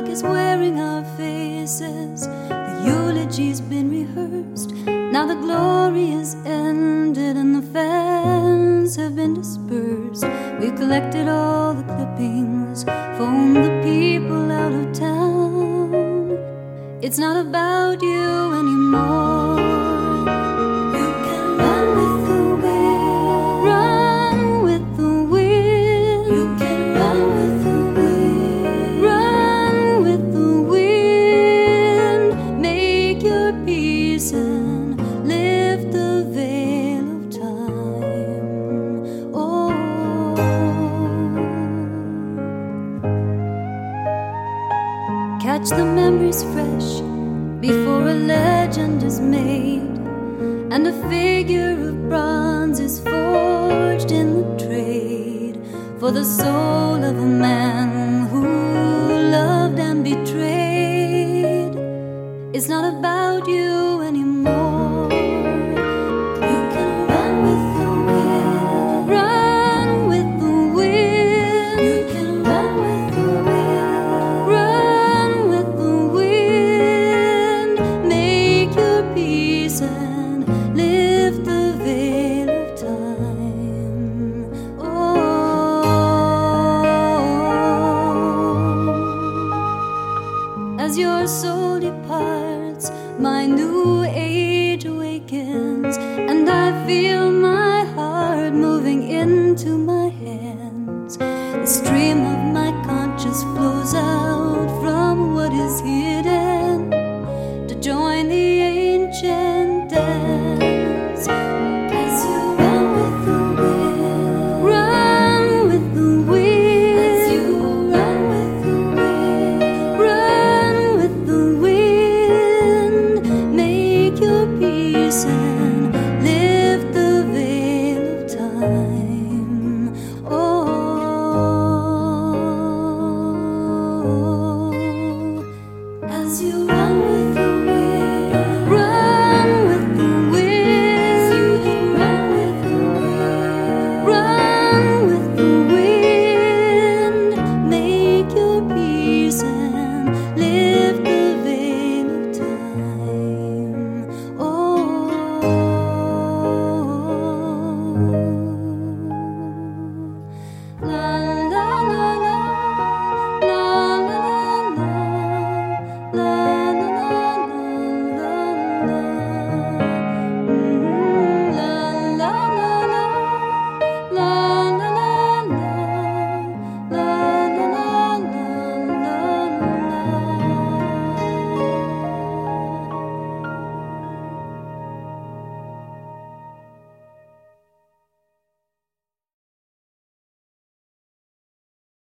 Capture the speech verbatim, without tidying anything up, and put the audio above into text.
is wearing our faces. The eulogy's been rehearsed. Now the glory is ended and the fans have been dispersed. We've collected all the clippings, phoned the people out of town. It's not about you anymore. You can run with the wind. Run with the wind. You can run with the wind. Run with the wind. Make your peace and lift the veil of time. Oh, catch the memories fresh before a legend is made, and a figure of bronze is forged in the trade for the soul of a man who loved and betrayed. It's not about you anymore. You can run with the wind. Run with the wind. You can run with the wind. Run with the wind. Make your peace and lift the veil of time. Oh, as your soul departs, my new age awakens, and I feel